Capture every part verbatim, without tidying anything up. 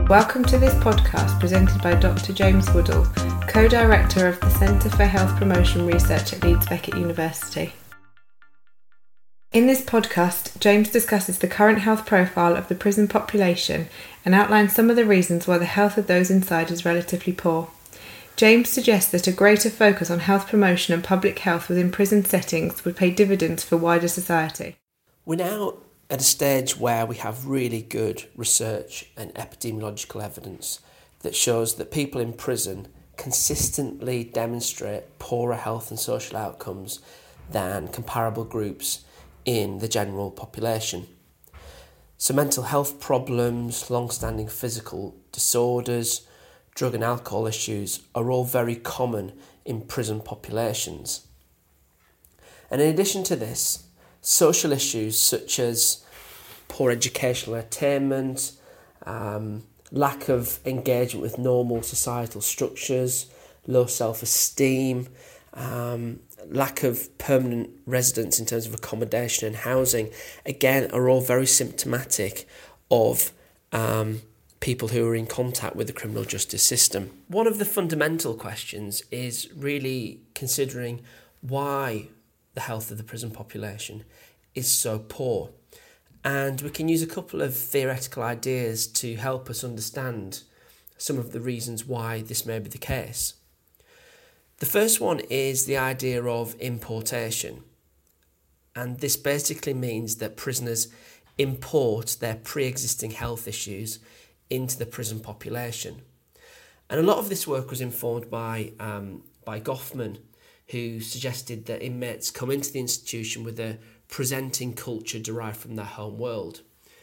Welcome to this podcast presented by Doctor James Woodall, Co-Director of the Centre for Health Promotion Research at Leeds Beckett University. In this podcast, James discusses the current health profile of the prison population and outlines some of the reasons why the health of those inside is relatively poor. James suggests that a greater focus on health promotion and public health within prison settings would pay dividends for wider society. We're now at a stage where we have really good research and epidemiological evidence that shows that people in prison consistently demonstrate poorer health and social outcomes than comparable groups in the general population. So mental health problems, long-standing physical disorders, drug and alcohol issues are all very common in prison populations. And in addition to this, social issues such as poor educational attainment, um, lack of engagement with normal societal structures, low self-esteem, um, lack of permanent residence in terms of accommodation and housing, again, are all very symptomatic of um, people who are in contact with the criminal justice system. One of the fundamental questions is really considering why the health of the prison population is so poor. And we can use a couple of theoretical ideas to help us understand some of the reasons why this may be the case. The first one is the idea of importation. And this basically means that prisoners import their pre-existing health issues into the prison population. And a lot of this work was informed by, um, by Goffman, who suggested that inmates come into the institution with a presenting culture derived from their home world.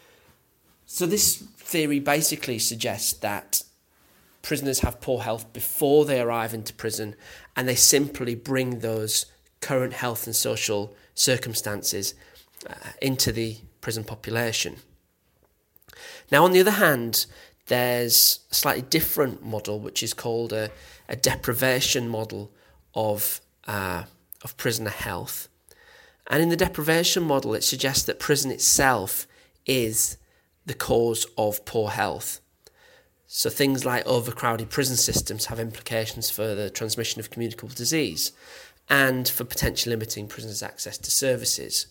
So this theory basically suggests that prisoners have poor health before they arrive into prison, and they simply bring those current health and social circumstances uh, into the prison population. Now, on the other hand, there's a slightly different model, which is called a, a deprivation model of uh, of prisoner health. And in the deprivation model, it suggests that prison itself is the cause of poor health. So things like overcrowded prison systems have implications for the transmission of communicable disease and for potentially limiting prisoners' access to services.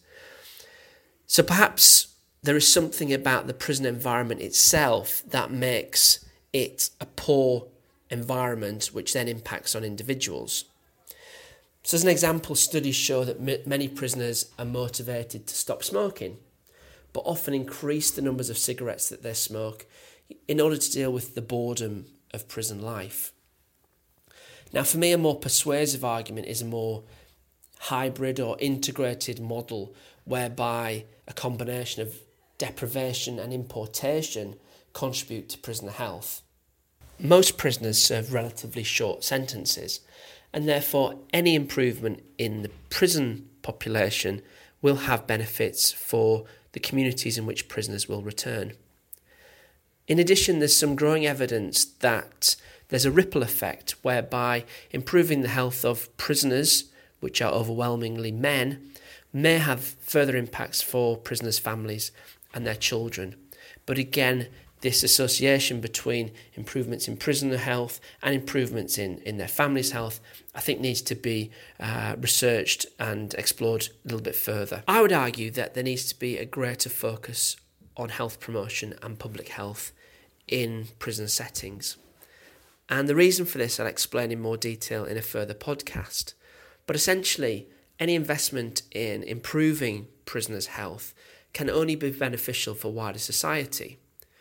So perhaps there is something about the prison environment itself that makes it a poor environment, which then impacts on individuals. So as an example, studies show that m- many prisoners are motivated to stop smoking, but often increase the numbers of cigarettes that they smoke in order to deal with the boredom of prison life. Now, for me, a more persuasive argument is a more hybrid or integrated model whereby a combination of deprivation and importation contribute to prisoner health. Most prisoners serve relatively short sentences, and therefore any improvement in the prison population will have benefits for the communities in which prisoners will return. In addition, there's some growing evidence that there's a ripple effect whereby improving the health of prisoners, which are overwhelmingly men, may have further impacts for prisoners' families and their children. But again, this association between improvements in prisoner health and improvements in, in their family's health, I think needs to be uh, researched and explored a little bit further. I would argue that there needs to be a greater focus on health promotion and public health in prison settings. And the reason for this I'll explain in more detail in a further podcast. But essentially, any investment in improving prisoners' health can only be beneficial for wider society.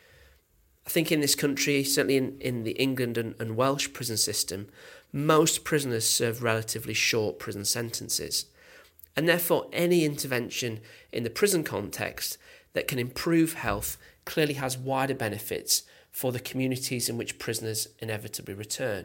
I think in this country, certainly in, in the England and, and Welsh prison system, most prisoners serve relatively short prison sentences. And therefore, any intervention in the prison context that can improve health clearly has wider benefits for the communities in which prisoners inevitably return.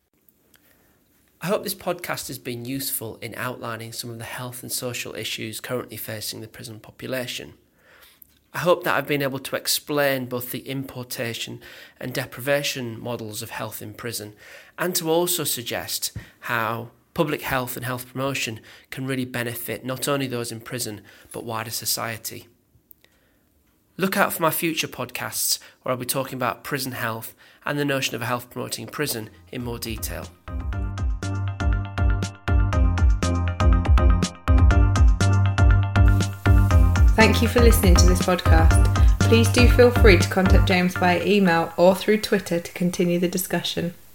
I hope this podcast has been useful in outlining some of the health and social issues currently facing the prison population. I hope that I've been able to explain both the importation and deprivation models of health in prison, and to also suggest how public health and health promotion can really benefit not only those in prison, but wider society. Look out for my future podcasts where I'll be talking about prison health and the notion of a health promoting prison in more detail. Thank you for listening to this podcast. Please do feel free to contact James via email or through Twitter to continue the discussion.